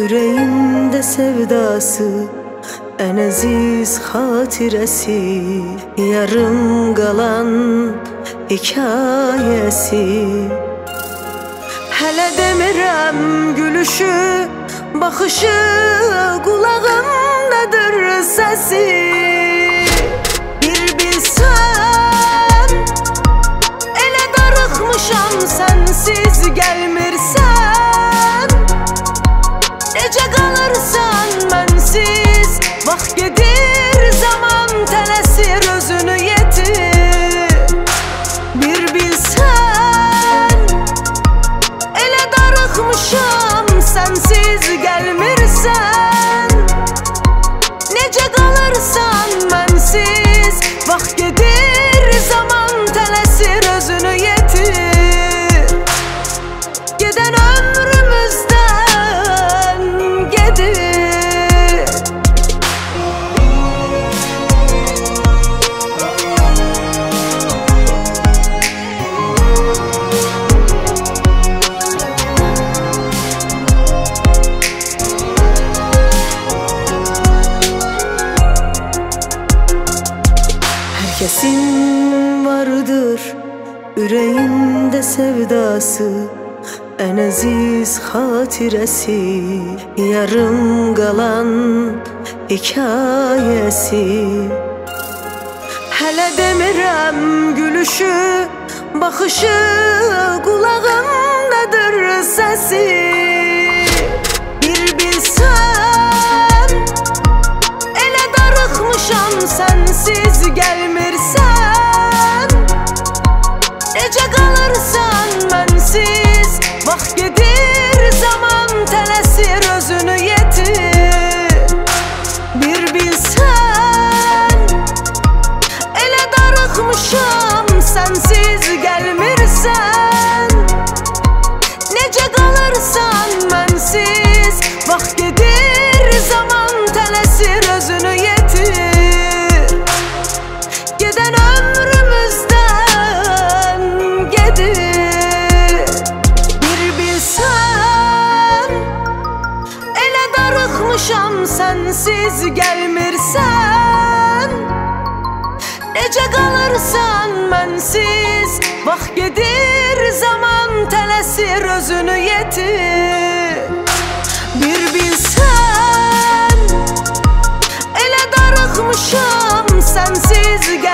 Ürəyimdə sevdası, ən əziz xatirəsi, yarım qalan hekayəsi. Hələ demirəm gülüşü, baxışı, qulağımdadır səsi. Bir bilsən, elə darıxmışam sənsiz gəlmirsən. Necə qalırsan mənsiz, vaxt gedir, zaman tələsir, özünü yetir. Bir bilsən, elə darıxmışam sənsiz gəlmirsən. Necə qalırsan mənsiz, vaxt gedir, zaman tələsir, özünü yetir. Gedən ömrümüzdən gedir. Herkesin vardır ürəyində sevdası, ən əziz xatirəsi, yarım qalan hekayəsi. Hələ demirəm gülüşü, baxışı, qulağımdadır səsi. Bir bilsən, elə darıxmışam sənsiz gəlmirsən. Necə qalırsan mənsiz, vaxt gedir, zaman tələsir, özünü yetir. Bir bilsən, elə darıxmışam sənsiz gəlmirsən. Necə qalırsan mənsiz, vaxt gedir, zaman tələsir, özünü yetir. Gedən ömrümüzdən gedir. Bir bilsən, elə darıxmışam sənsiz gəlmirsən. Necə qalırsan mənsiz, vaxt gedir, zaman tələsir, özünü yetir. Bir bilsən, elə darıxmışam sənsiz gəlmirsən.